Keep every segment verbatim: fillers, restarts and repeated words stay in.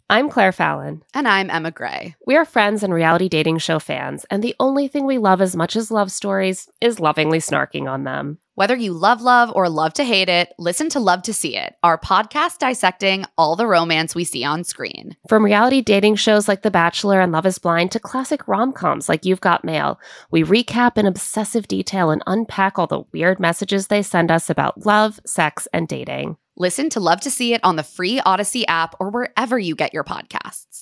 I'm Claire Fallon. And I'm Emma Gray. We are friends and reality dating show fans, and the only thing we love as much as love stories is lovingly snarking on them. Whether you love love or love to hate it, listen to Love to See It, our podcast dissecting all the romance we see on screen. From reality dating shows like The Bachelor and Love is Blind to classic rom-coms like You've Got Mail, we recap in obsessive detail and unpack all the weird messages they send us about love, sex, and dating. Listen to Love to See It on the free Odyssey app or wherever you get your podcasts.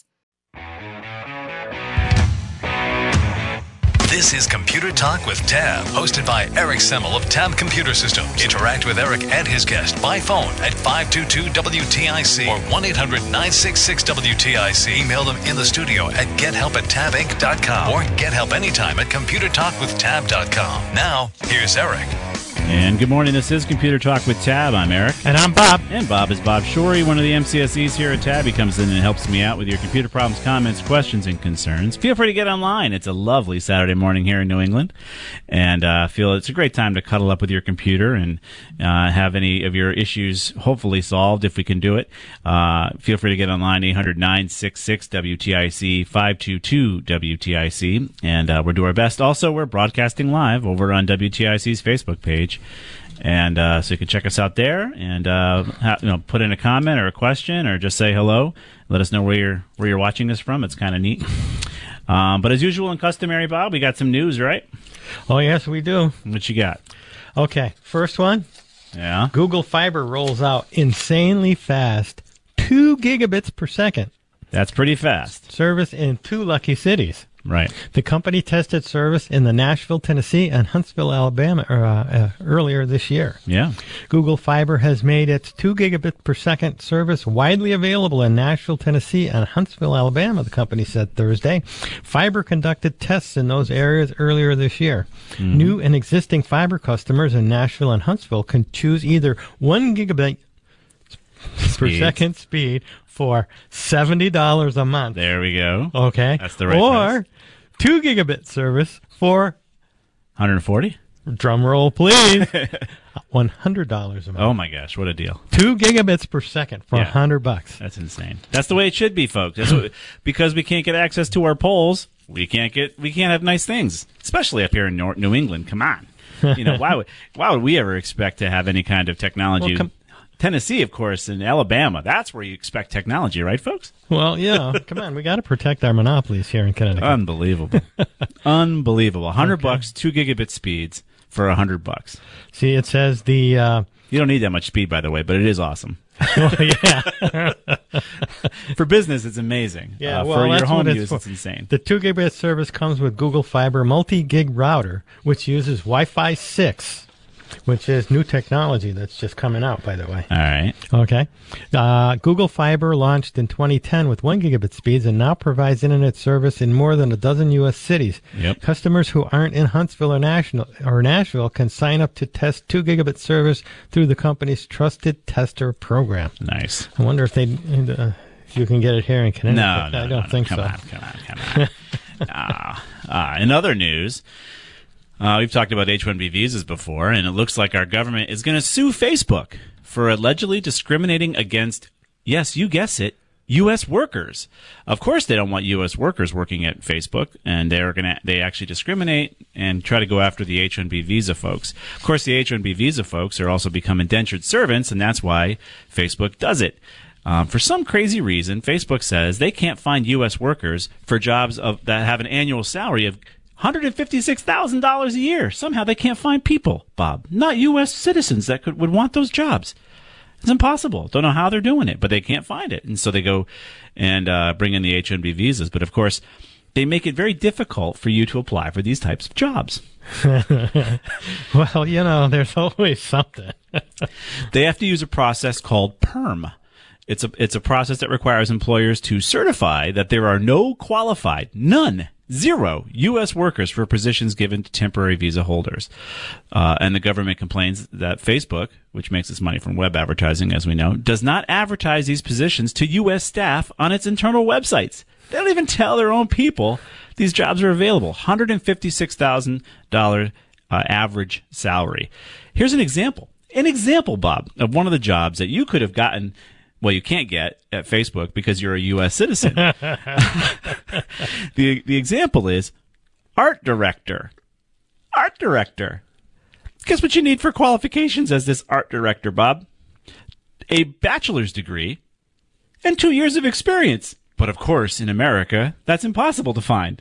This is Computer Talk with Tab, hosted by Eric Semmel of Tab Computer Systems. Interact with Eric and his guest by phone at five two two W T I C or one eight hundred nine six six W T I C. Email them in the studio at gethelp at tab inc dot com or get help anytime at computer talk with tab dot com. Now, here's Eric. And good morning, this is Computer Talk with Tab. I'm Eric. And I'm Bob. And Bob is Bob Shorey, one of the M C S Es here at Tab. He comes in and helps me out with your computer problems, comments, questions, and concerns. Feel free to get online. It's a lovely Saturday morning here in New England. And I uh, feel it's a great time to cuddle up with your computer and uh, have any of your issues hopefully solved if we can do it. Uh, feel free to get online, eight hundred nine six six W T I C, five two two W T I C. And uh, we'll do our best. Also, we're broadcasting live over on W T I C's Facebook page. And uh, so you can check us out there and uh, ha- you know, put in a comment or a question or just say hello. Let us know where you're where you're watching this from. It's kind of neat. Um, but as usual and customary, Bob, we got some news, right? Oh, yes, we do. What you got? Okay, first one. Yeah. Google Fiber rolls out insanely fast two gigabits per second. That's pretty fast. Service in two lucky cities. Right. The company tested service in the Nashville, Tennessee, and Huntsville, Alabama uh, uh, earlier this year. Yeah. Google Fiber has made its two gigabit per second service widely available in Nashville, Tennessee, and Huntsville, Alabama, the company said Thursday. Fiber conducted tests in those areas earlier this year. Mm-hmm. New and existing fiber customers in Nashville and Huntsville can choose either one gigabit Speeds. per second speed for seventy dollars a month. There we go. Okay. That's the right Or price. two gigabit service for one hundred forty? drum roll, please. one hundred dollars a month. Oh my gosh, what a deal. Two gigabits per second for a Yeah. hundred bucks. That's insane. That's the way it should be, folks. That's what, because we can't get access to our polls, we can't get we can't have nice things, especially up here in Nor- New England. Come on. You know, why would why would we ever expect to have any kind of technology? Well, com- Tennessee, of course, and Alabama. That's where you expect technology, right, folks? Well, yeah. Come on, we got to protect our monopolies here in Connecticut. Unbelievable. Unbelievable. one hundred Okay. bucks, two gigabit speeds for one hundred bucks. See, it says the. Uh, You don't need that much speed, by the way, but it is awesome. well, yeah. For business, it's amazing. Yeah, uh, well, for your that's home what it's use, for. it's insane. The two gigabit service comes with Google Fiber multi-gig router, which uses Wi-Fi six, which is new technology that's just coming out, by the way. All right. Okay. Uh, Google Fiber launched in twenty ten with one gigabit speeds and now provides internet service in more than a dozen U S cities. Yep. Customers who aren't in Huntsville or Nashville, or Nashville can sign up to test two gigabit service through the company's Trusted Tester program. Nice. I wonder if they uh, if you can get it here in Connecticut. No, no, I no, don't no. think come so. On, come on, come on. uh, uh, in other news, uh, we've talked about H one B visas before, and it looks like our government is going to sue Facebook for allegedly discriminating against, yes, you guess it, U S workers. Of course, they don't want U S workers working at Facebook, and they're going to they actually discriminate and try to go after the H one B visa folks. Of course, the H one B visa folks are also become indentured servants, and that's why Facebook does it. Um, for some crazy reason, Facebook says they can't find U S workers for jobs of that have an annual salary of one hundred fifty-six thousand dollars a year. Somehow they can't find people, Bob, not U S citizens that could would want those jobs. It's impossible. Don't know how they're doing it, but they can't find it. And so they go and uh, bring in the H one B visas. But, of course, they make it very difficult for you to apply for these types of jobs. Well, you know, there's always something. They have to use a process called PERM. It's a it's a process that requires employers to certify that there are no qualified, none, zero U S workers for positions given to temporary visa holders. Uh, and the government complains that Facebook, which makes its money from web advertising, as we know, does not advertise these positions to U S staff on its internal websites. They don't even tell their own people these jobs are available. one hundred fifty-six thousand dollars uh, average salary. Here's an example. An example, Bob, of one of the jobs that you could have gotten well, you can't get at Facebook because you're a U S citizen. the the example is art director. Art director. Guess what you need for qualifications as this art director, Bob? A bachelor's degree and two years of experience. But of course, in America, that's impossible to find.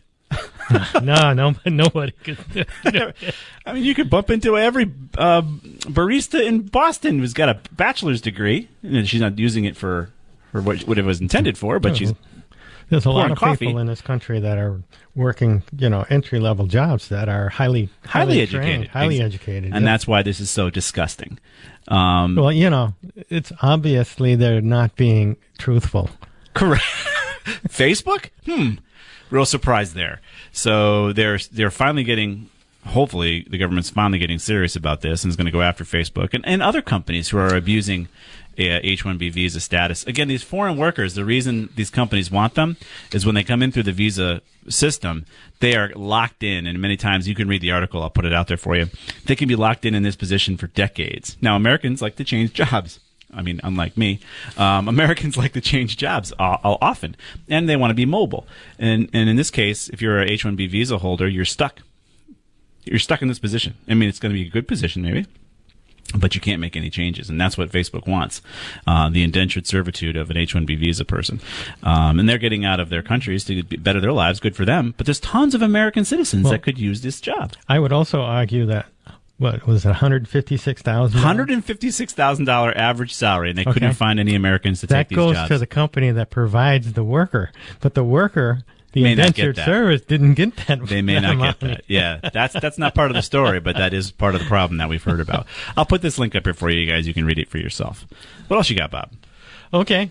no, no, nobody could do it. I mean, you could bump into every uh, barista in Boston who's got a bachelor's degree. And she's not using it for, for what, what it was intended for, but she's There's a lot of coffee. people in this country that are working, you know, entry-level jobs that are highly, highly, highly educated. trained, highly Ex- educated. And yeah. that's why this is so disgusting. Um, Well, you know, it's obviously they're not being truthful. Correct. Facebook? Hmm. Real surprise there. So they're they're finally getting, hopefully the government's finally getting serious about this and is going to go after Facebook and, and other companies who are abusing uh, H one B visa status. Again, these foreign workers, the reason these companies want them is when they come in through the visa system, they are locked in. And many times, you can read the article, I'll put it out there for you. They can be locked in in this position for decades. Now, Americans like to change jobs. I mean, unlike me, um, Americans like to change jobs uh, often, and they want to be mobile. And and in this case, if you're a H one B visa holder, you're stuck. You're stuck in this position. I mean, it's going to be a good position, maybe, but you can't make any changes, and that's what Facebook wants, uh, the indentured servitude of an H one B visa person. Um, and they're getting out of their countries to better their lives, good for them, but there's tons of American citizens well, that could use this job. I would also argue that, what was it, one hundred fifty-six thousand dollars? one hundred fifty-six thousand dollars average salary, and they Okay. couldn't find any Americans to That take these goes jobs. to the company that provides the worker, but the worker, the May not get indentured that. service, didn't get that. They may not get that. Yeah, that's that's not part of the story, but that is part of the problem that we've heard about. I'll put this link up here for you, you guys. You can read it for yourself. What else you got, Bob? Okay.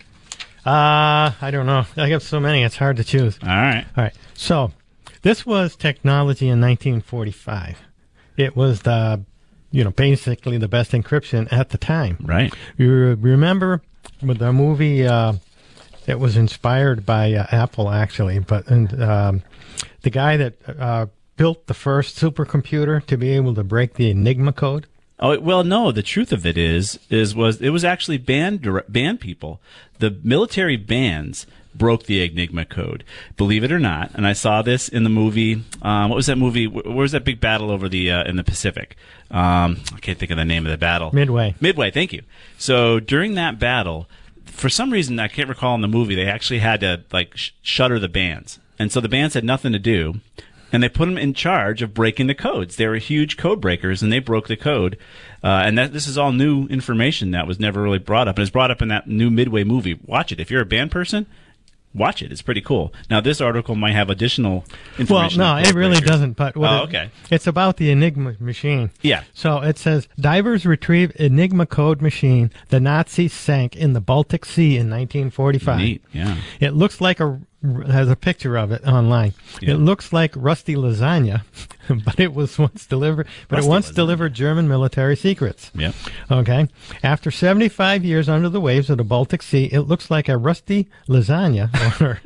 Uh, I don't know. I have so many, it's hard to choose. All right. All right. So, this was technology in nineteen forty-five. It was the, you know, basically the best encryption at the time. Right. You remember with the movie, uh, it was inspired by uh, Apple, actually, but and, um, the guy that uh, built the first supercomputer to be able to break the Enigma code. Oh well, no. The truth of it is, is was it was actually band dire- band people. The military bands broke the Enigma code, believe it or not. And I saw this in the movie. Um, what was that movie? Where was that big battle over the uh, in the Pacific? Um, I can't think of the name of the battle. Midway. Midway. Thank you. So during that battle, for some reason I can't recall in the movie, they actually had to like sh- shutter the bands, and so the bands had nothing to do. And they put them in charge of breaking the codes. They were huge code breakers, and they broke the code. Uh, and that this is all new information that was never really brought up. And it's brought up in that new Midway movie. Watch it. If you're a band person, watch it. It's pretty cool. Now, this article might have additional information. Well, no, on it code really breakers. doesn't. But what Oh, it- okay. It's about the Enigma machine. Yeah. So it says divers retrieve Enigma code machine the Nazis sank in the Baltic Sea in nineteen forty-five. Neat. Yeah. It looks like a has a picture of it online. Yeah. It looks like rusty lasagna, but it was once delivered. But Rusty it once lasagna. delivered German military secrets. Yep. Okay. After seventy-five years under the waves of the Baltic Sea, it looks like a rusty lasagna or,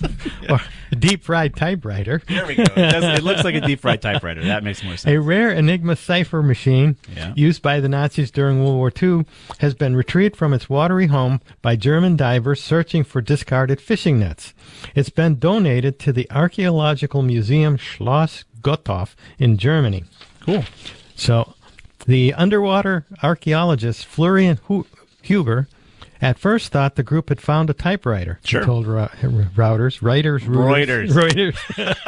or a deep fried typewriter. There we go. It, does, it looks like a deep fried typewriter. That makes more sense. A rare Enigma cipher machine Yeah. used by the Nazis during World War Two has been retrieved from its watery home by German divers searching for discarded fishing nets. It's been donated to the Archaeological Museum Schloss Gottorf in Germany. Cool. So, the underwater archaeologist Florian Hu- Huber at first thought the group had found a typewriter. He Sure. told ro- routers, writers, Reuters. Reuters.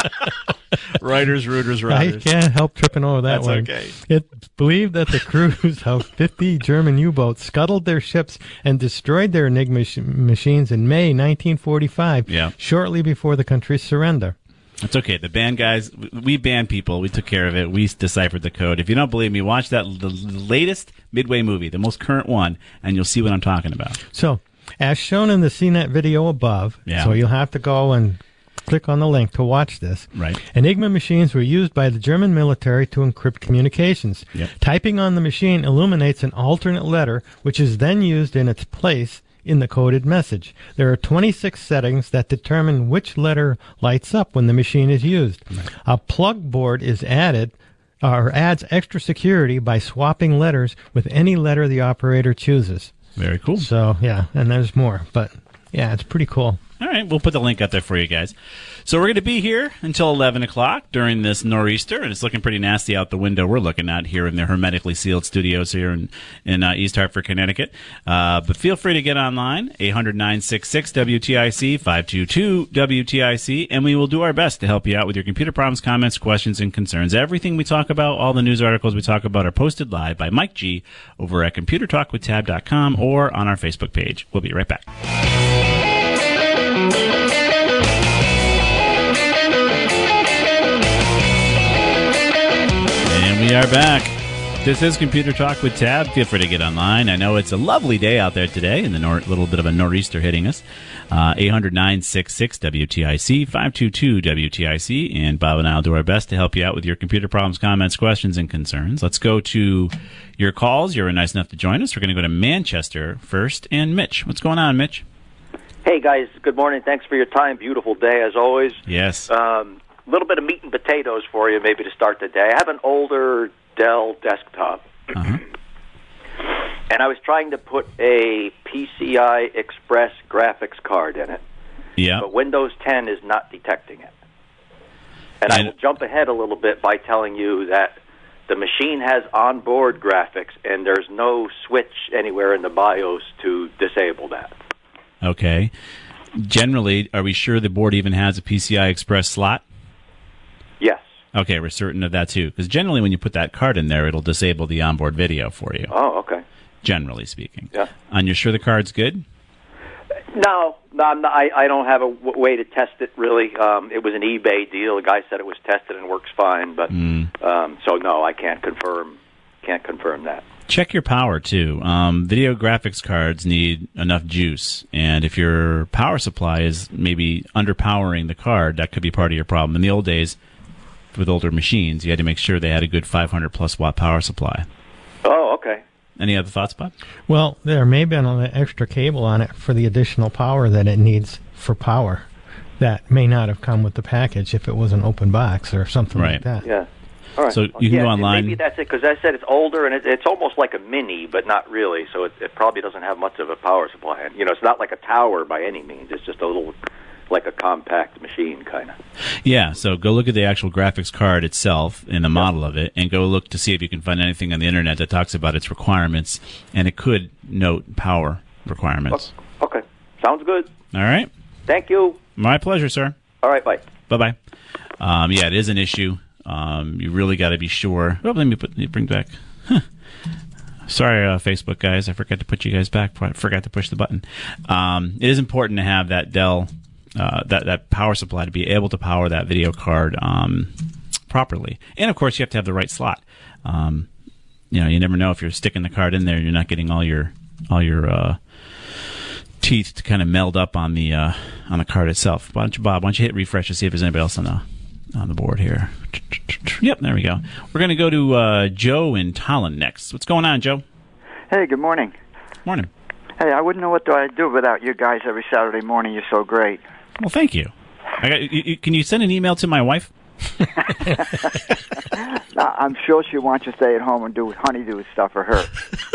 Writers, rooters, I routers. can't help tripping over that That's one. okay. It's believed that the crews of fifty German U-boats scuttled their ships and destroyed their Enigma sh- machines in May nineteen forty-five, Yeah. shortly before the country's surrender. It's okay. The band guys, we band people. We took care of it. We deciphered the code. If you don't believe me, watch that the latest Midway movie, the most current one, and you'll see what I'm talking about. So, as shown in the C net video above, Yeah. so you'll have to go and click on the link to watch this. Right. Enigma machines were used by the German military to encrypt communications. Yep. Typing on the machine illuminates an alternate letter, which is then used in its place in the coded message. There are twenty-six settings that determine which letter lights up when the machine is used. A plug board is added or adds extra security by swapping letters with any letter the operator chooses. Very cool. So, yeah, and there's more. But, yeah, it's pretty cool. All right, we'll put the link out there for you guys. So we're going to be here until eleven o'clock during this nor'easter, and it's looking pretty nasty out the window we're looking at here in the hermetically sealed studios here in, in uh, East Hartford, Connecticut. Uh, but feel free to get online, eight hundred, nine six six, W T I C, five two two, W T I C, and we will do our best to help you out with your computer problems, comments, questions, and concerns. Everything we talk about, all the news articles we talk about are posted live by Mike G over at computer talk with tab dot com or on our Facebook page. We'll be right back. And we are back. This is Computer Talk with Tab. Feel free to get online. I know it's a lovely day out there today, and the nor- little bit of a nor'easter hitting us. Uh, eight hundred, nine six six, W T I C, five two two, W T I C, and Bob and I will do our best to help you out with your computer problems, comments, questions, and concerns. Let's go to your calls. You're nice enough to join us. We're going to go to Manchester first, and Mitch. What's going on, Mitch? Hey, guys. Good morning. Thanks for your time. Beautiful day, as always. Yes. Um, a little bit of meat and potatoes for you, maybe to start the day. I have an older Dell desktop, Uh-huh. and I was trying to put a P C I Express graphics card in it, Yeah. but Windows ten is not detecting it. And, And- I will jump ahead a little bit by telling you that the machine has onboard graphics, and there's no switch anywhere in the BIOS to disable that. Okay. Generally, are we sure the board even has a P C I Express slot? Yes. Okay, we're certain of that too. Because generally, when you put that card in there, it'll disable the onboard video for you. Oh, okay. Generally speaking. Yeah. And you're sure the card's good? No, no, I'm not, I, I don't have a w- way to test it, really. Um, it was an eBay deal. The guy said it was tested and works fine, but Mm. um, so no, I can't confirm. Can't confirm that. Check your power too. Um, video graphics cards need enough juice, and if your power supply is maybe underpowering the card, that could be part of your problem. In the old days, with older machines, you had to make sure they had a good five hundred plus watt power supply. Oh, okay. Any other thoughts, Bob? Well, there may have been an extra cable on it for the additional power that it needs for power. That may not have come with the package if it was an open box or something Right. like that. Yeah. All right. So you can yeah, go online. Maybe that's it, because I said it's older, and it, it's almost like a mini, but not really. So it, it probably doesn't have much of a power supply. And, you know, it's not like a tower by any means. It's just a little, like a compact machine, kind of. Yeah, so go look at the actual graphics card itself and the model of it, and go look to see if you can find anything on the internet that talks about its requirements, and it could note power requirements. Okay. Sounds good. All right? Thank you. My pleasure, sir. All right, bye. Bye-bye. Um, yeah, it is an issue. Um, you really got to be sure. Oh, let me put let me bring back. Huh. Sorry, uh, Facebook guys. I forgot to put you guys back. I forgot to push the button. Um, it is important to have that Dell, uh, that, that power supply to be able to power that video card um, properly. And, of course, you have to have the right slot. Um, you know, you never know if you're sticking the card in there, you're not getting all your all your uh, teeth to kind of meld up on the uh, on the card itself. Why don't you, Bob? Why don't you hit refresh to see if there's anybody else on the on the board here? Yep, there we go. We're going to go to uh, Joe in Tallinn next. What's going on, Joe? Hey, good morning. Morning. Hey, I wouldn't know what do I do without you guys every Saturday morning. You're so great. Well, thank you. I got, you, you can you send an email to my wife? Uh, I'm sure she wants you to stay at home and do honeydew stuff for her.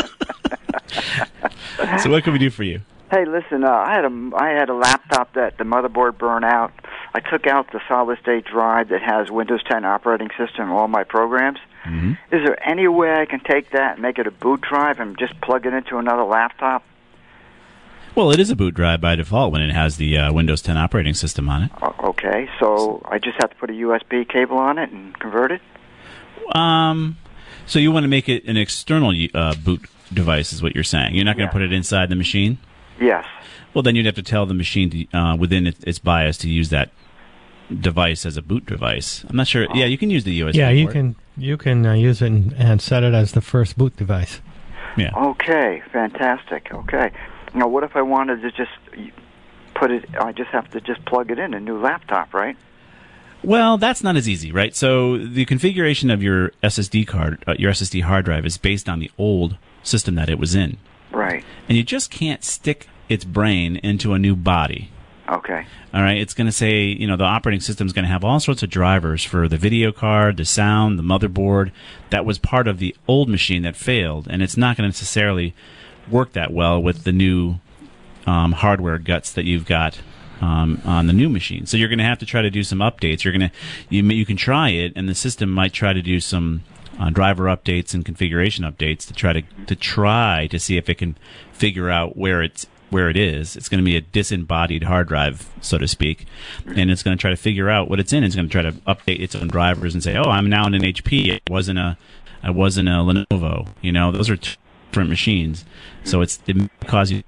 So what can we do for you? Hey, listen, uh, I had a I had a laptop that the motherboard burned out. I took out the solid-state drive that has Windows ten operating system and all my programs. Mm-hmm. Is there any way I can take that and make it a boot drive and just plug it into another laptop? Well, it is a boot drive by default when it has the uh, Windows ten operating system on it. Uh, okay, so I just have to put a U S B cable on it and convert it? Um, so you want to make it an external uh, boot device, is what you're saying? You're not going to Yeah. put it inside the machine? Yes. Well, then you'd have to tell the machine to, uh, within its, its BIOS to use that device as a boot device. I'm not sure. Yeah, you can use the U S B Yeah, you port. can you can uh, use it and, and set it as the first boot device. Yeah. Okay, fantastic. Okay. Now, what if I wanted to just put it, I just have to just plug it in a new laptop, right? Well, that's not as easy, right? So the configuration of your S S D card, uh, your S S D hard drive, is based on the old system that it was in. Right. And you just can't stick its brain into a new body. Okay. All right, it's going to say, you know, the operating system is going to have all sorts of drivers for the video card, the sound, the motherboard. That was part of the old machine that failed, and it's not going to necessarily work that well with the new um, hardware guts that you've got um, on the new machine. So you're going to have to try to do some updates. You're going to you you can try it, and the system might try to do some uh, driver updates and configuration updates to try to to try to see if it can figure out where it's where it is. It's going to be a disembodied hard drive, so to speak, and it's going to try to figure out what it's in. It's going to try to update its own drivers and say, "Oh, I'm now in an H P. It wasn't a, I wasn't a Lenovo." You know, those are two different machines, so it's it may cause you.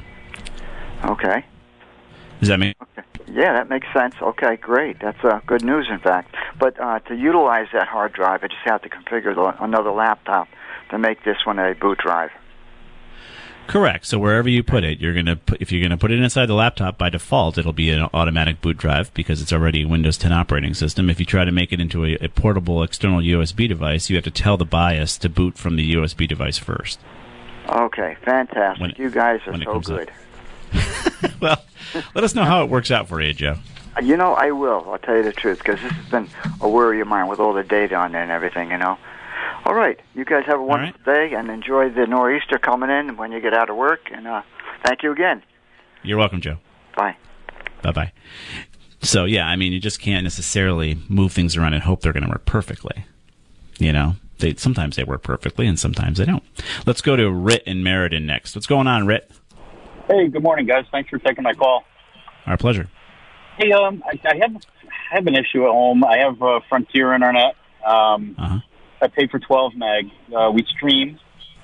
Okay. Does that make? Okay. Yeah, that makes sense. Okay, great. That's uh, good news, in fact. But uh, to utilize that hard drive, I just have to configure the, another laptop to make this one a boot drive. Correct. So wherever you put it, you're gonna put, if you're gonna put it inside the laptop, by default, it'll be an automatic boot drive because it's already a Windows ten operating system. If you try to make it into a, a portable external U S B device, you have to tell the BIOS to boot from the U S B device first. Okay, fantastic. When, you guys are so good. Well, let us know how it works out for you, Joe. You know, I will. I'll tell you the truth, because this has been a worry of mine with all the data on there and everything, you know. All right. You guys have a wonderful right. day, and enjoy the nor'easter coming in when you get out of work. And uh, thank you again. You're welcome, Joe. Bye. Bye-bye. So, yeah, I mean, you just can't necessarily move things around and hope they're going to work perfectly. You know, they sometimes they work perfectly, and sometimes they don't. Let's go to Rit in Meriden next. What's going on, Rit? Hey, good morning, guys. Thanks for taking my call. Our pleasure. Hey, um, I, I have I have an issue at home. I have uh, Frontier Internet. Um, uh-huh. I pay for twelve meg. Uh, we stream.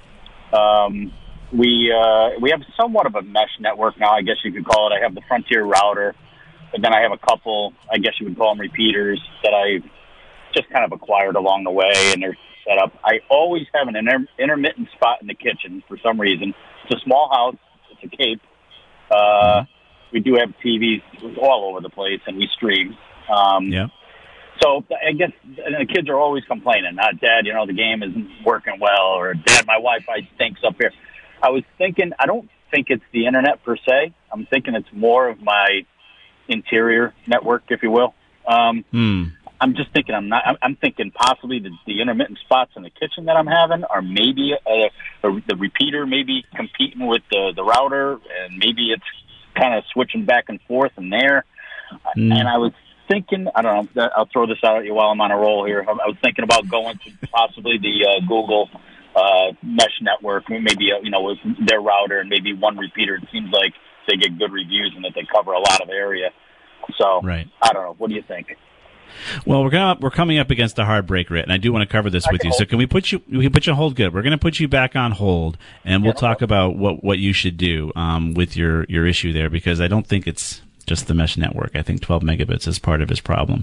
Um, we uh, we have somewhat of a mesh network now, I guess you could call it. I have the Frontier router, but then I have a couple, I guess you would call them repeaters, that I just kind of acquired along the way, and they're set up. I always have an inter- intermittent spot in the kitchen for some reason. It's a small house. It's a cape. Uh, mm-hmm. We do have T Vs all over the place, and we stream. Um, yeah. So I guess the kids are always complaining, not Dad, you know, the game isn't working well, or Dad, my Wi-Fi stinks up here. I was thinking, I don't think it's the internet per se. I'm thinking it's more of my interior network, if you will. Um, mm. I'm just thinking, I'm not, I'm thinking possibly the, the intermittent spots in the kitchen that I'm having are maybe a, a, the repeater maybe competing with the, the router, and maybe it's kind of switching back and forth in there. Mm. And I was thinking, I don't know, I'll throw this out at you while I'm on a roll here. I was thinking about going to possibly the uh, Google uh, mesh network, maybe, uh, you know, with their router and maybe one repeater. It seems like they get good reviews and that they cover a lot of area. So, right. I don't know. What do you think? Well, we're gonna, we're coming up against a hard break, Rit, and I do want to cover this I with you. hold. So can we put you we can put you on hold? Good. We're going to put you back on hold, and we'll yeah, talk about what, what you should do um, with your, your issue there, because I don't think it's just the mesh network. I think twelve megabits is part of his problem.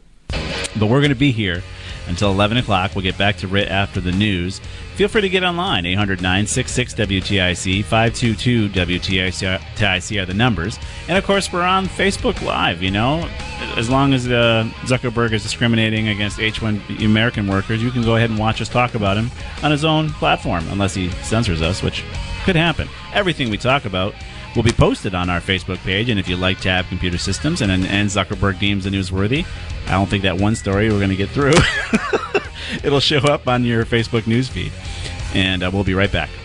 But we're going to be here until eleven o'clock. We'll get back to Rit after the news. Feel free to get online. eight hundred nine six six W T I C, five two two W T I C are the numbers. And, of course, we're on Facebook Live, you know. As long as uh, Zuckerberg is discriminating against H one B American workers, you can go ahead and watch us talk about him on his own platform, unless he censors us, which could happen. Everything we talk about will be posted on our Facebook page, and if you like Tab Computer Systems and, and Zuckerberg deems the newsworthy, I don't think that one story we're going to get through. It'll show up on your Facebook newsfeed, and uh, we'll be right back.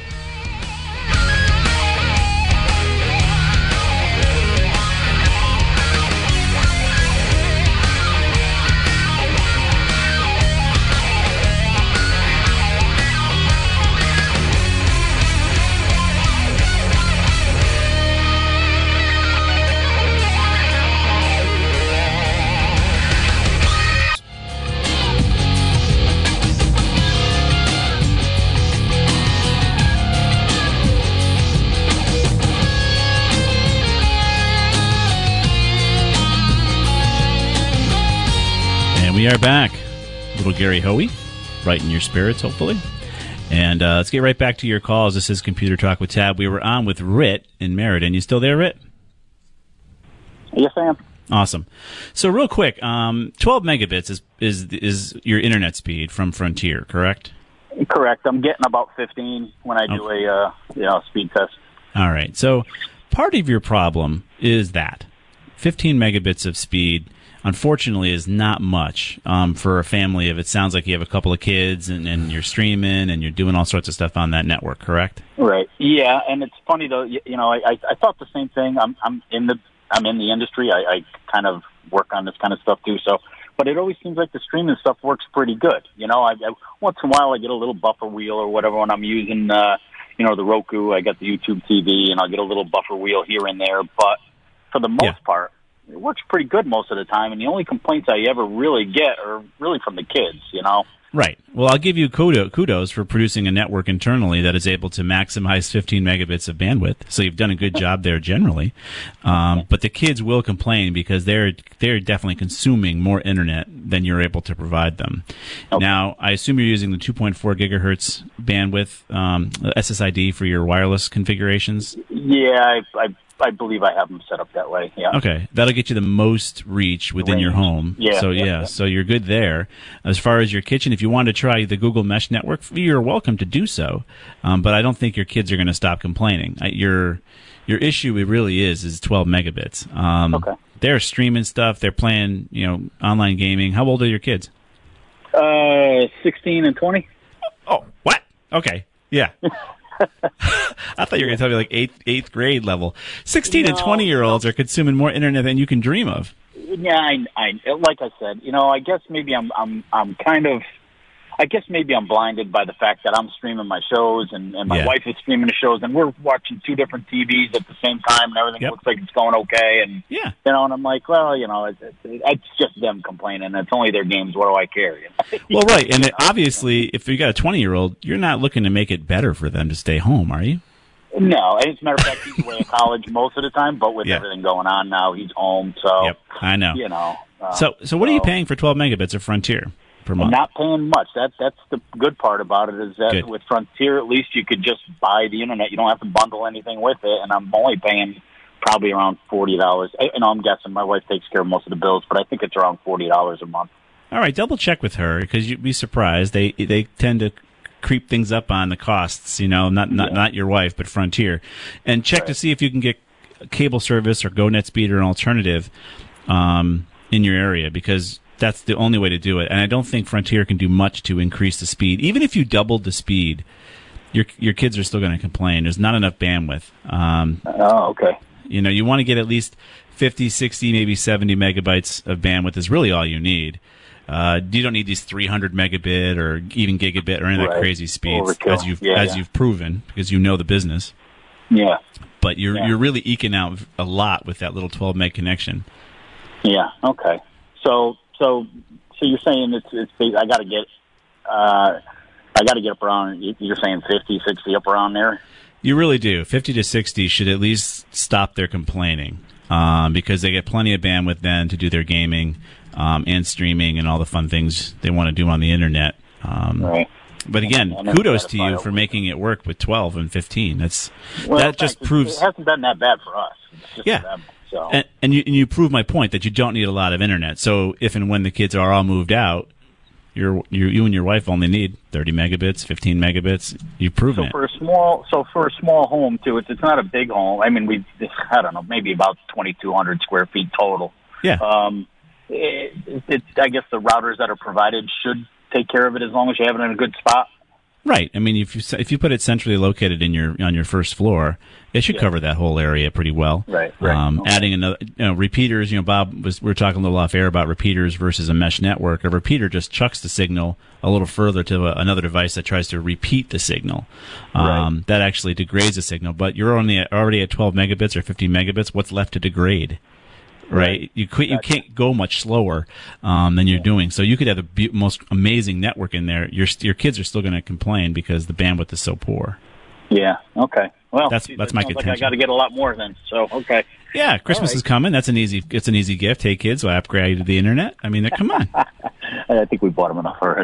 We are back. Little Gary Hoey, right in your spirits, hopefully. And uh, let's get right back to your calls. This is Computer Talk with Tab. We were on with Rit in Meriden. You still there, Rit? Yes, I am. Awesome. So real quick, um, twelve megabits is, is is your internet speed from Frontier, correct? Correct. I'm getting about fifteen when I do okay. a uh, you know, speed test. All right. So part of your problem is that fifteen megabits of speed unfortunately, is not much um, for a family. If it sounds like you have a couple of kids and, and you're streaming and you're doing all sorts of stuff on that network, correct? Right. Yeah, and it's funny though. You, you know, I, I, I thought the same thing. I'm I'm in the I'm in the industry. I, I kind of work on this kind of stuff too. So, but it always seems like the streaming stuff works pretty good. You know, I, I once in a while I get a little buffer wheel or whatever when I'm using, uh, you know, the Roku. I got the YouTube T V, and I'll get a little buffer wheel here and there. But for the most Yeah. part, it works pretty good most of the time. And the only complaints I ever really get are really from the kids. You know. Right. Well, I'll give you kudos for producing a network internally that is able to maximize fifteen megabits of bandwidth. So you've done a good job there generally. Um, but the kids will complain because they're they're definitely consuming more internet than you're able to provide them. Okay. Now, I assume you're using the two point four gigahertz bandwidth um, S S I D for your wireless configurations. Yeah, I, I I believe I have them set up that way. Yeah. Okay, that'll get you the most reach within Range. your home. Yeah. So yeah, yeah, yeah, so you're good there. As far as your kitchen, if you want to try the Google Mesh Network, you're welcome to do so. Um, but I don't think your kids are going to stop complaining. I, your your issue, it really is, is twelve megabits. Um, okay. They're streaming stuff. They're playing, you know, online gaming. How old are your kids? Uh, sixteen and twenty. Oh, what? Okay, yeah. I thought you were going to tell me like eighth eighth grade level. Sixteen no, and twenty year olds no. are consuming more internet than you can dream of. Yeah, I, I, like I said, you know, I guess maybe I'm, I'm, I'm kind of, I guess maybe I'm blinded by the fact that I'm streaming my shows and, and my Yeah. wife is streaming the shows, and we're watching two different T Vs at the same time, and everything Yep. looks like it's going okay. And Yeah. you know, and I'm like, well, you know, it's, it's, it's just them complaining. It's only their games. What do I care? You know? Well, right, and it, obviously, if you got a twenty-year-old, you're not looking to make it better for them to stay home, are you? No, and as a matter of fact, he's away at college most of the time. But with Yeah. everything going on now, he's home. So Yep, I know. you know. Uh, So, so what are you paying for twelve megabits of Frontier per I'm month? not paying much. That that's the good part about it is that Good. with Frontier, at least you could just buy the internet. You don't have to bundle anything with it, and I'm only paying probably around forty dollars. I, you know, I'm guessing my wife takes care of most of the bills, but I think it's around forty dollars a month. All right, double check with her because you'd be surprised. They they tend to creep things up on the costs. You know, not not Yeah. not your wife, but Frontier, and check Right. to see if you can get cable service or GoNet Speed or an alternative um, in your area because that's the only way to do it. And I don't think Frontier can do much to increase the speed. Even if you doubled the speed, your your kids are still going to complain. There's not enough bandwidth. Um, Oh, okay. you know, you want to get at least fifty, sixty, maybe seventy megabytes of bandwidth is really all you need. Uh, you don't need these three hundred megabit or even gigabit or any of that Right. crazy speeds Overkill. as you've Yeah, as yeah. you've proven because you know the business. Yeah, But you're Yeah. you're really eking out a lot with that little twelve meg connection. yeah. Okay. So so so you're saying it's it's I got to get uh I got to get up around. You're saying fifty, sixty up around there. You really do. fifty to sixty should at least stop their complaining um, because they get plenty of bandwidth then to do their gaming um, and streaming and all the fun things they want to do on the internet. Um, Right. But again, And then kudos to satisfy you it. for making it work with twelve and fifteen. That's Well, that just thanks. It- proves, it hasn't been that bad for us. It's just Yeah. for them, so. and, and you and you prove my point that you don't need a lot of internet. So if and when the kids are all moved out, you're, you you and your wife only need thirty megabits, fifteen megabits. You've proven So it. for a small, so for a small home too, it's it's not a big home. I mean, we, I don't know, maybe about twenty two hundred square feet total. Yeah. Um, it, it, it, I guess the routers that are provided should take care of it as long as you have it in a good spot. Right. I mean, if you if you put it centrally located in your on your first floor, it should Yeah. cover that whole area pretty well. Right, right. Um, Okay. Adding another, you know, repeaters. You know, Bob was we were talking a little off air about repeaters versus a mesh network. A repeater just chucks the signal a little further to a, another device that tries to repeat the signal. Um, Right. That actually degrades the signal. But you're only at, already at twelve megabits or fifteen megabits. What's left to degrade? Right, you quit, you can't go much slower um, than you're doing. So you could have the be- most amazing network in there. Your your kids are still going to complain because the bandwidth is so poor. Yeah. Okay. Well, That's- geez, that's it my sounds like I contention. got to get a lot more then. So okay. Yeah, Christmas All right. is coming. That's an easy. It's an easy gift. Hey kids, I upgraded the internet. I mean, come on. I think we bought them enough already.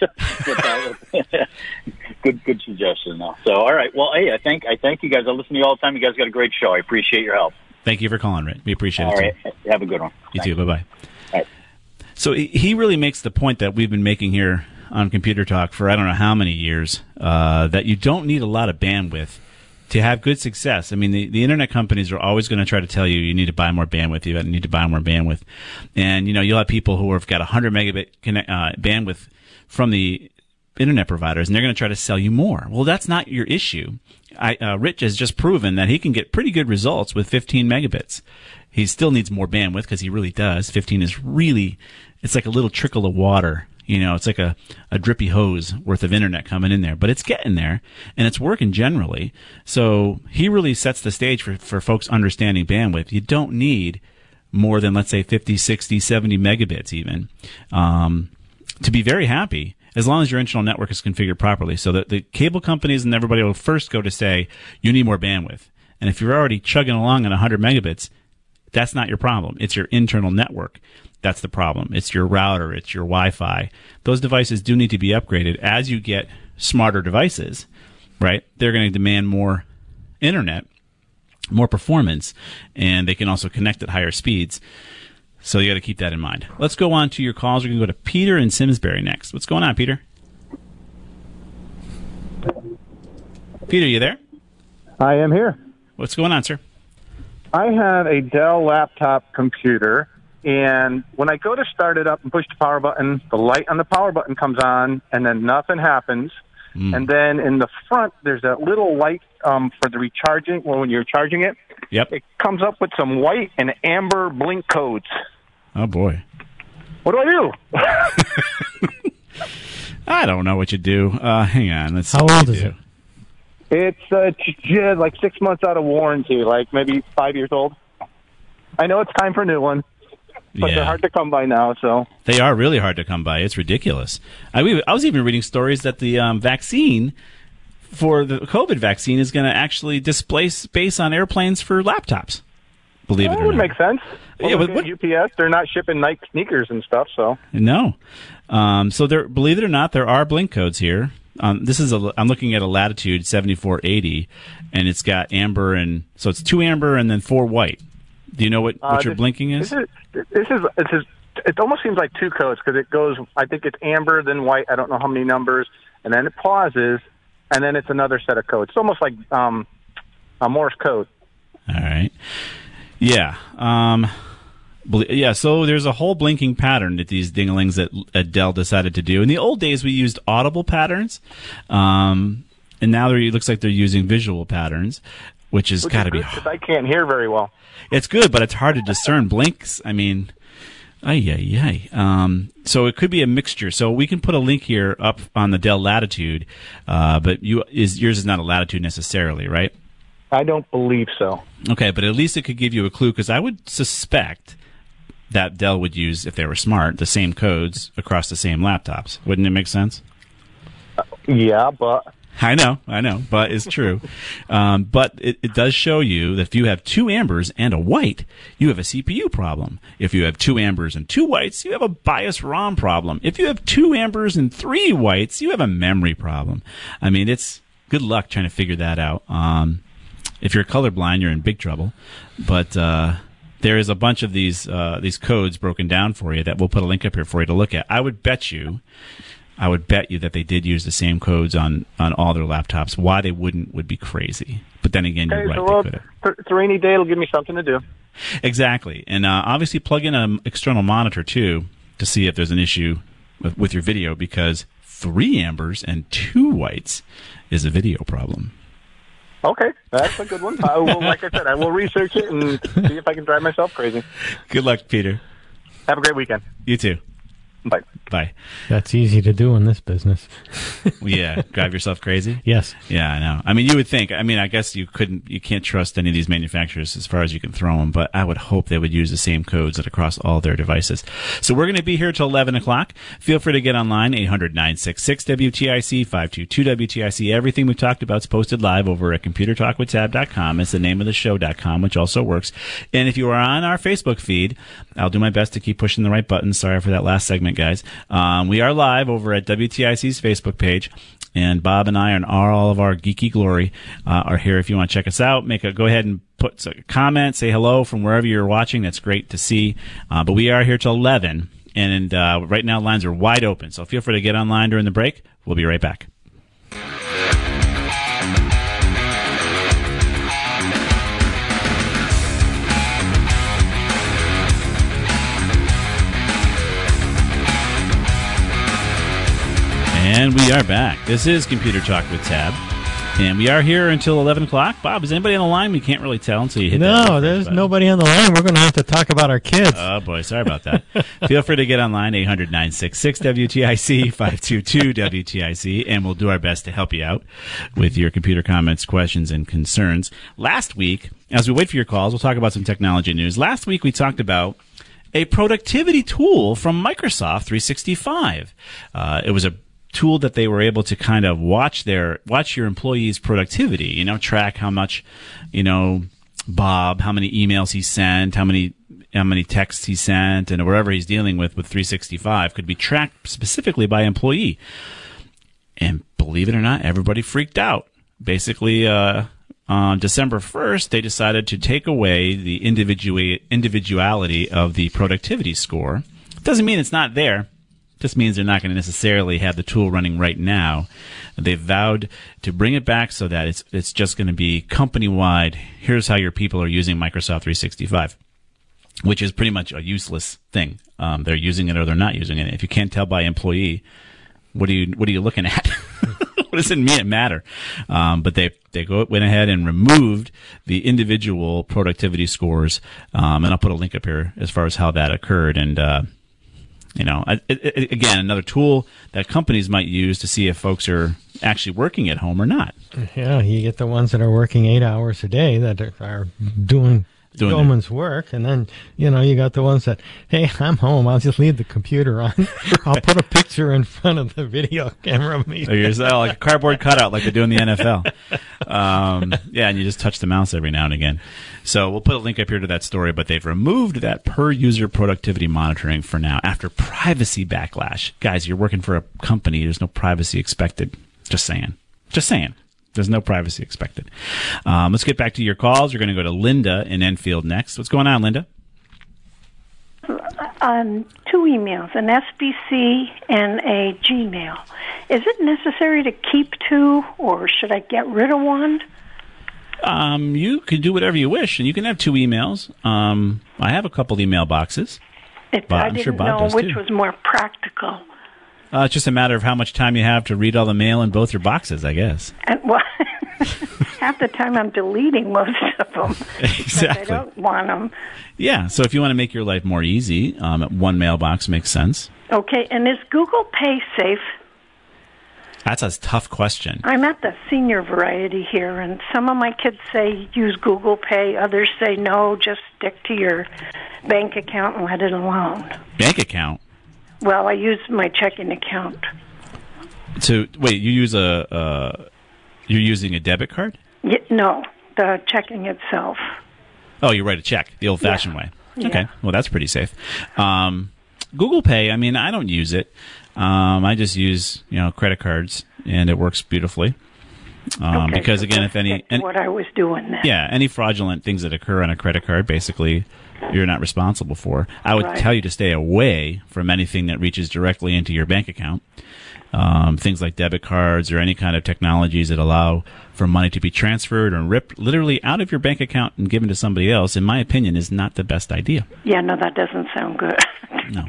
good, good suggestion. Though. So, all right. Well, hey, I thank I thank you guys. I listen to you all the time. You guys got a great show. I appreciate your help. Thank you for calling, Rick. We appreciate All it. right. Too. Have a good one. You Thanks. too. Bye bye. All right. So he- he really makes the point that we've been making here on Computer Talk for I don't know how many years uh, that you don't need a lot of bandwidth to have good success, I mean, the, the internet companies are always going to try to tell you you need to buy more bandwidth, you need to buy more bandwidth. And, you know, you'll have people who have got one hundred megabit connect, uh, bandwidth from the internet providers, and they're going to try to sell you more. Well, that's not your issue. I, uh, Rich has just proven that he can get pretty good results with fifteen megabits. He still needs more bandwidth because he really does. fifteen is really, it's like a little trickle of water. You know, it's like a, a drippy hose worth of internet coming in there, but it's getting there and it's working generally. So he really sets the stage for, for folks understanding bandwidth. You don't need more than, let's say, fifty, sixty, seventy megabits even, um, to be very happy, as long as your internal network is configured properly. So that the cable companies and everybody will first go to say, you need more bandwidth. And if you're already chugging along at one hundred megabits, that's not your problem. It's your internal network. That's the problem. It's your router. It's your Wi-Fi. Those devices do need to be upgraded. As you get smarter devices, right, they're going to demand more internet, more performance, and they can also connect at higher speeds. So you got to keep that in mind. Let's go on to your calls. We're going to go to Peter in Simsbury next. What's going on, Peter? Peter, you there? I am here. What's going on, sir? I have a Dell laptop computer, and when I go to start it up and push the power button, the light on the power button comes on, and then nothing happens. Mm. And then in the front, there's that little light um, for the recharging, well, when you're charging it. Yep. It comes up with some white and amber blink codes. Oh, boy. What do I do? I don't know what you do. Uh, hang on. Let's see How what old you is do. it? It's uh, j- like six months out of warranty, like maybe five years old. I know it's time for a new one, but Yeah. they're hard to come by now. So They are really hard to come by. It's ridiculous. I, we, I was even reading stories that the um, vaccine for the COVID vaccine is going to actually displace space on airplanes for laptops. Believe it that or would not. make sense. Well, Yeah, look but what- at U P S, they're not shipping Nike sneakers and stuff. So No. Um, so there, believe it or not, there are blink codes here. Um, this is a, I'm looking at a Latitude seventy-four eighty, and it's got amber and so it's two amber and then four white. Do you know what, what uh, your this, blinking is? This is this is this is it almost seems like two codes because it goes. I think it's amber then white. I don't know how many numbers, and then it pauses, and then it's another set of codes. It's almost like um, a Morse code. All right. Yeah. Um, bl- yeah. So there's a whole blinking pattern that these dinglings that, at Dell decided to do. In the old days, we used audible patterns, um, and now it looks like they're using visual patterns, which has got to be. Because I can't hear very well. It's good, but it's hard to discern blinks. I mean, ay, ay, ay. Um, so it could be a mixture. So we can put a link here up on the Dell Latitude, uh, but you is yours is not a Latitude necessarily, right? I don't believe so. Okay, but at least it could give you a clue, because I would suspect that Dell would use, if they were smart, the same codes across the same laptops. Wouldn't it make sense? Uh, yeah, but I know, I know, but it's true. um, but it, it does show you that if you have two ambers and a white, you have a C P U problem. If you have two ambers and two whites, you have a BIOS ROM problem. If you have two ambers and three whites, you have a memory problem. I mean, it's good luck trying to figure that out. Um, if you're colorblind, you're in big trouble. But uh, there is a bunch of these uh, these codes broken down for you that we'll put a link up here for you to look at. I would bet you. I would bet you that they did use the same codes on, on all their laptops. Why they wouldn't would be crazy. But then again, you're okay, right. So they well, could have. it's a rainy day. It'll give me something to do. Exactly. And uh, obviously plug in an external monitor, too, to see if there's an issue with, with your video, because three ambers and two whites is a video problem. Okay, that's a good one. I will, like I said, I will research it and see if I can drive myself crazy. Good luck, Peter. Have a great weekend. You too. Bye. Bye. That's easy to do in this business. Yeah, drive yourself crazy? Yes. Yeah, I know. I mean, you would think. I mean, I guess you couldn't, you can't trust any of these manufacturers as far as you can throw them, but I would hope they would use the same codes that across all their devices. So we're going to be here till eleven o'clock. Feel free to get online, eight hundred, nine six six, W T I C, five two two W T I C. Everything we've talked about is posted live over at computer talk with tab dot com. It's the name of the show dot com, which also works. And if you are on our Facebook feed, I'll do my best to keep pushing the right buttons. Sorry for that last segment, guys. Um, we are live over at W T I C's Facebook page, and Bob and I and our, all of our geeky glory uh, are here. If you want to check us out, make a go ahead and put a comment, say hello from wherever you're watching. That's great to see. Uh, but we are here till eleven, and uh, right now lines are wide open. So feel free to get online during the break. We'll be right back. And we are back. This is Computer Talk with Tab. And we are here until eleven o'clock. Bob, is anybody on the line? We can't really tell until you hit no, that. No, there's button. Nobody on the line. We're going to have to talk about our kids. Oh, boy. Sorry about that. Feel free to get online, eight hundred, nine six six, W T I C, five two two, W T I C, and we'll do our best to help you out with your computer comments, questions, and concerns. Last week, as we wait for your calls, we'll talk about some technology news. Last week, we talked about a productivity tool from Microsoft three sixty-five. Uh, it was a tool that they were able to kind of watch their watch your employees' productivity, you know, track how much, you know, Bob, how many emails he sent, how many how many texts he sent, and whatever he's dealing with with three sixty-five could be tracked specifically by employee. And believe it or not, everybody freaked out. Basically, uh, on December first, they decided to take away the individu- individuality of the productivity score. Doesn't mean it's not there. Just means they're not going to necessarily have the tool running right now. They've vowed to bring it back so that it's it's just going to be company-wide. Here's how your people are using Microsoft three sixty-five, which is pretty much a useless thing. Um, they're using it or they're not using it. If you can't tell by employee, what are you what are you looking at? What does it mean? It matter? Um, but they they go went ahead and removed the individual productivity scores, um, and I'll put a link up here as far as how that occurred. And uh, You know, it, it, again, another tool that companies might use to see if folks are actually working at home or not. Yeah, you get the ones that are working eight hours a day that are, are doing, doing yeoman's work, and then, you know, you got the ones that, hey, I'm home, I'll just leave the computer on. I'll put a picture in front of the video camera of me. So you're oh, like a cardboard cutout like they do in the N F L. Um, yeah, and you just touch the mouse every now and again. So we'll put a link up here to that story, but they've removed that per-user productivity monitoring for now after privacy backlash. Guys, you're working for a company. There's no privacy expected. Just saying. Just saying. There's no privacy expected. Um, let's get back to your calls. We're going to go to Linda in Enfield next. What's going on, Linda? Um, two emails, an S B C and a Gmail. Is it necessary to keep two, or should I get rid of one? Um, you can do whatever you wish, and you can have two emails. Um, I have a couple email boxes. It, Bob, I I'm didn't sure Bob know does which too. was more practical. Uh, it's just a matter of how much time you have to read all the mail in both your boxes, I guess. And well, half the time I'm deleting most of them. Exactly. I don't want them. Yeah, so if you want to make your life more easy, um, one mailbox makes sense. Okay, and is Google Pay safe? That's a tough question. I'm at the senior variety here, and some of my kids say use Google Pay. Others say no, just stick to your bank account and let it alone. Bank account? Well, I use my checking account. So, wait, you use a, uh, you're using a debit card? Y- no, the checking itself. Oh, you write a check, the old-fashioned Yeah. way. Yeah. Okay, well, that's pretty safe. Um, Google Pay, I mean, I don't use it. Um, I just use, you know, credit cards, and it works beautifully. Um, okay, because, so again, just if any... stick to any what I was doing then. Yeah, any fraudulent things that occur on a credit card, basically, you're not responsible for. I would Right. tell you to stay away from anything that reaches directly into your bank account. Um, things like debit cards or any kind of technologies that allow for money to be transferred or ripped literally out of your bank account and given to somebody else, in my opinion, is not the best idea. Yeah, no, that doesn't sound good. No.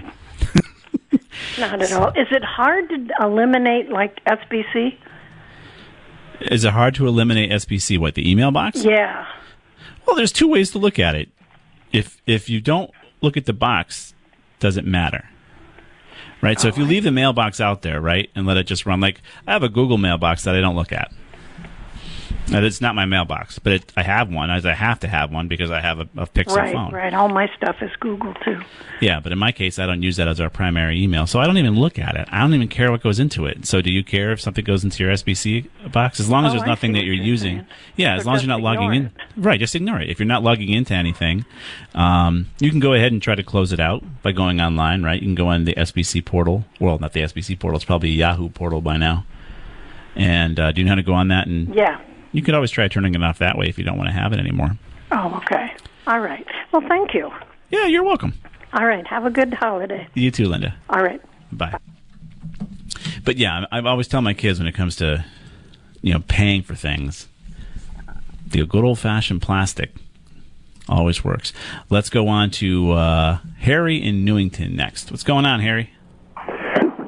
Not at all. Is it hard to eliminate, like, S B C? Is it hard to eliminate S B C? What, the email box? Yeah. Well, there's two ways to look at it. If if you don't look at the box, does it matter? Right? So if you leave the mailbox out there, right, and let it just run, like I have a Google mailbox that I don't look at. Now, it's not my mailbox, but it, I have one. I have to have one because I have a, a Pixel right, phone. right. All my stuff is Google, too. Yeah, but in my case, I don't use that as our primary email, so I don't even look at it. I don't even care what goes into it. So do you care if something goes into your S B C box? As long as Oh, there's I nothing see that what you're you're using. saying. Yeah, So as long as just you're not logging in. ignore Right, just ignore it. If you're not logging into anything, um, you can go ahead and try to close it out by going online, right? You can go on the S B C portal. Well, not the S B C portal. It's probably a Yahoo portal by now. And uh, do you know how to go on that? And Yeah. you could always try turning it off that way if you don't want to have it anymore. Oh, okay. All right. Well, thank you. Yeah, you're welcome. All right. Have a good holiday. You too, Linda. All right. Bye. But yeah, I always tell my kids when it comes to, you know, paying for things, the good old-fashioned plastic always works. Let's go on to uh, Harry in Newington next. What's going on, Harry?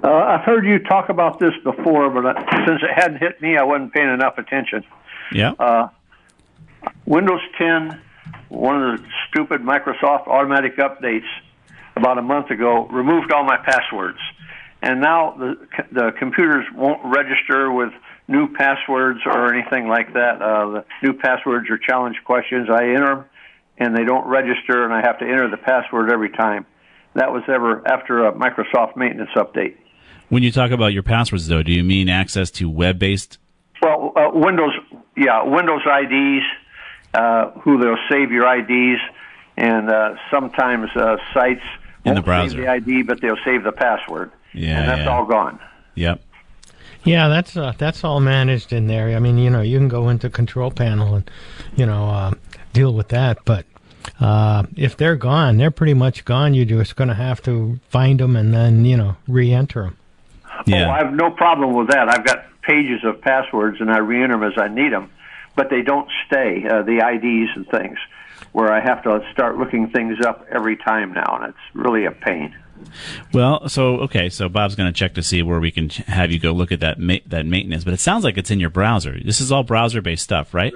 Uh, I've heard you talk about this before, but I, since it hadn't hit me, I wasn't paying enough attention. Yeah. Uh, Windows ten, one of the stupid Microsoft automatic updates about a month ago, removed all my passwords. And now the the computers won't register with new passwords or anything like that. Uh, the new passwords are challenge questions. I enter them, and they don't register, and I have to enter the password every time. That was ever after a Microsoft maintenance update. When you talk about your passwords, though, do you mean access to web-based? Well, uh, Windows, yeah, Windows I Ds, uh, who they'll save your I Ds, and uh, sometimes uh, sites in the won't browser save the I D, but they'll save the password. Yeah, and that's yeah. all gone. Yep. Yeah, that's uh, that's all managed in there. I mean, you know, you can go into Control Panel and, you know, uh, deal with that. But uh, if they're gone, they're pretty much gone. You're just going to have to find them and then, you know, re-enter them. Yeah. Oh, I have no problem with that. I've got pages of passwords, and I re-enter them as I need them, but they don't stay, uh, the I Ds and things, where I have to start looking things up every time now, and it's really a pain. Well, so okay, so Bob's going to check to see where we can have you go look at that ma- that maintenance, but it sounds like it's in your browser. This is all browser-based stuff, right?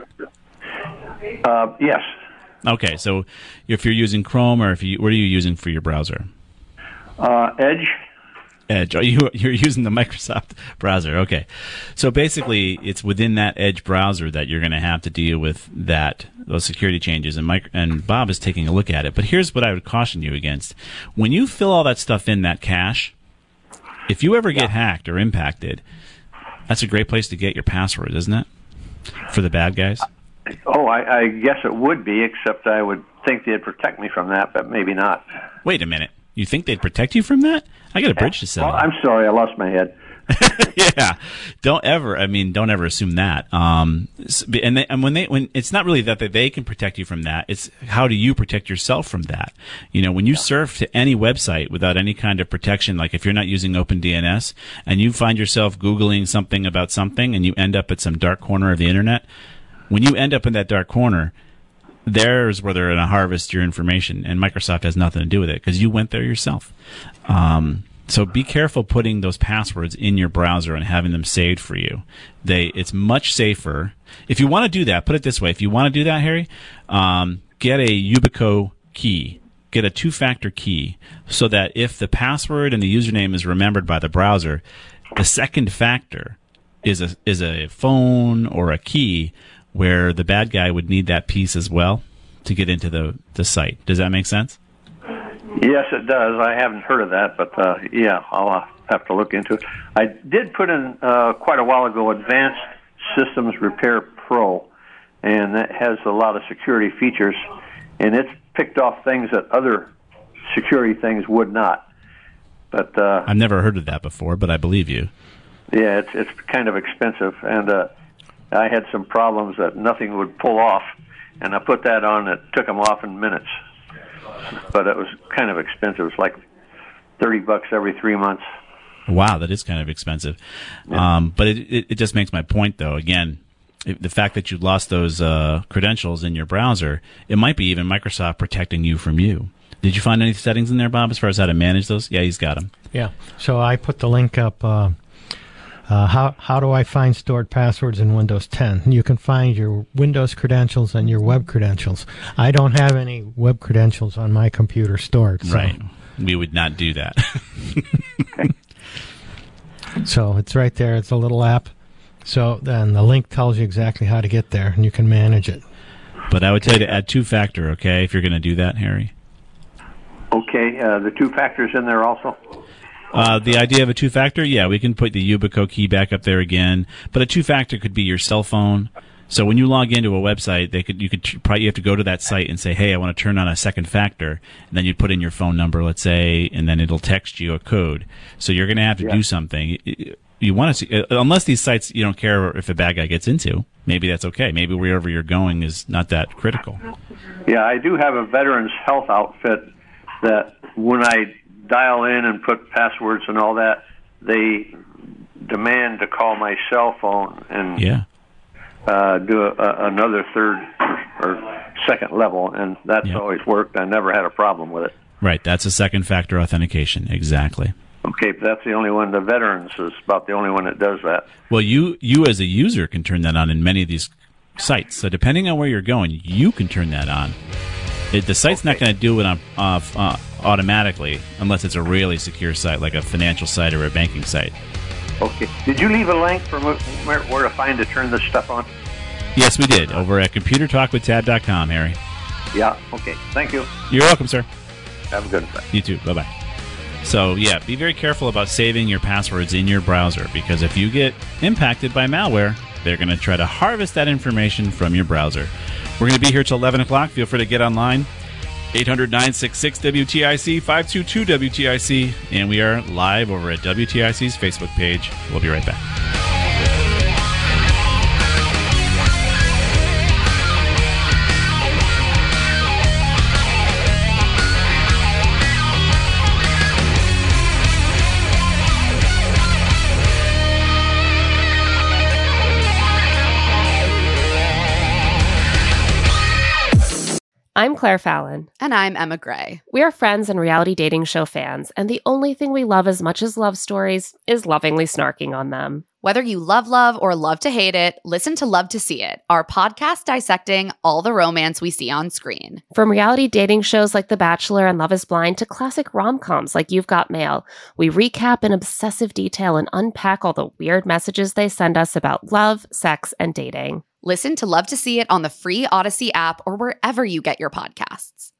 Uh, yes. Okay, so if you're using Chrome, or if you, what are you using for your browser? Uh, Edge. Edge. Are you you're using the Microsoft browser? Okay, so basically, it's within that Edge browser that you're going to have to deal with that those security changes, and Mike and Bob is taking a look at it. But here's what I would caution you against: when you fill all that stuff in that cache, if you ever get yeah. hacked or impacted, that's a great place to get your password, isn't it? For the bad guys. Oh, I, I guess it would be, except I would think they'd protect me from that, but maybe not. Wait a minute. You think they'd protect you from that? I got a bridge to sell. Well, I'm sorry, I lost my head. Yeah, don't ever. I mean, don't ever assume that. Um, and, they, and when they, when it's not really that they, they can protect you from that. It's how do you protect yourself from that? You know, when you yeah. surf to any website without any kind of protection, like if you're not using OpenDNS and you find yourself Googling something about something and you end up at some dark corner of the internet, when you end up in that dark corner, there's where they're going to harvest your information, and Microsoft has nothing to do with it because you went there yourself. Um, so be careful putting those passwords in your browser and having them saved for you. They, it's much safer. If you want to do that, put it this way. If you want to do that, Harry, um, get a Yubico key. Get a two-factor key so that if the password and the username is remembered by the browser, the second factor is a is a phone or a key where the bad guy would need that piece as well to get into the, the site. Does that make sense? Yes, it does. I haven't heard of that, but uh, yeah, I'll uh, have to look into it. I did put in uh, quite a while ago Advanced Systems Repair Pro, and that has a lot of security features, and it's picked off things that other security things would not. But uh, I've never heard of that before, but I believe you. Yeah, it's it's kind of expensive, and uh, I had some problems that nothing would pull off, and I put that on. It took them off in minutes, but it was kind of expensive. It was like thirty bucks every three months. Wow, that is kind of expensive. Yeah. Um, but it, it it just makes my point, though. Again, if the fact that you lost those uh, credentials in your browser, it might be even Microsoft protecting you from you. Did you find any settings in there, Bob, as far as how to manage those? Yeah, he's got them. Yeah. So I put the link up. Uh, Uh, how how do I find stored passwords in Windows ten? You can find your Windows credentials and your web credentials. I don't have any web credentials on my computer stored. So. Right. We would not do that. So it's right there. It's a little app. So then the link tells you exactly how to get there, and you can manage it. But I would tell you to add two-factor, okay, if you're going to do that, Harry. Okay. Uh, the two factors in there also? Uh, the idea of a two-factor, yeah, we can put the Yubico key back up there again. But a two-factor could be your cell phone. So when you log into a website, they could you could probably you have to go to that site and say, hey, I want to turn on a second factor, and then you put in your phone number, let's say, and then it'll text you a code. So you're going to have to yeah. do something. You want to see, unless these sites you don't care if a bad guy gets into. Maybe that's okay. Maybe wherever you're going is not that critical. Yeah, I do have a Veterans Health outfit that when I dial in and put passwords and all that, they demand to call my cell phone and yeah. uh, do a, a, another third or second level, and that's yeah. always worked. I never had a problem with it. Right, that's a second factor authentication, exactly. Okay, but that's the only one. The veterans is about the only one that does that. Well, you you as a user can turn that on in many of these sites. So depending on where you're going, you can turn that on. It, the site's okay. not going to do it on, uh, uh, automatically unless it's a really secure site, like a financial site or a banking site. Okay. Did you leave a link for where, where to find to turn this stuff on? Yes, we did. Over at computer talk with tab dot com, Harry. Yeah. Okay. Thank you. You're welcome, sir. Have a good day. You too. Bye-bye. So, yeah, be very careful about saving your passwords in your browser, because if you get impacted by malware, they're going to try to harvest that information from your browser. We're going to be here till eleven o'clock. Feel free to get online. eight hundred, nine six six, W T I C, five two two, W T I C. And we are live over at W T I C's Facebook page. We'll be right back. I'm Claire Fallon. And I'm Emma Gray. We are friends and reality dating show fans, and the only thing we love as much as love stories is lovingly snarking on them. Whether you love love or love to hate it, listen to Love to See It, our podcast dissecting all the romance we see on screen. From reality dating shows like The Bachelor and Love is Blind to classic rom-coms like You've Got Mail, we recap in obsessive detail and unpack all the weird messages they send us about love, sex, and dating. Listen to Love to See It on the free Odyssey app or wherever you get your podcasts.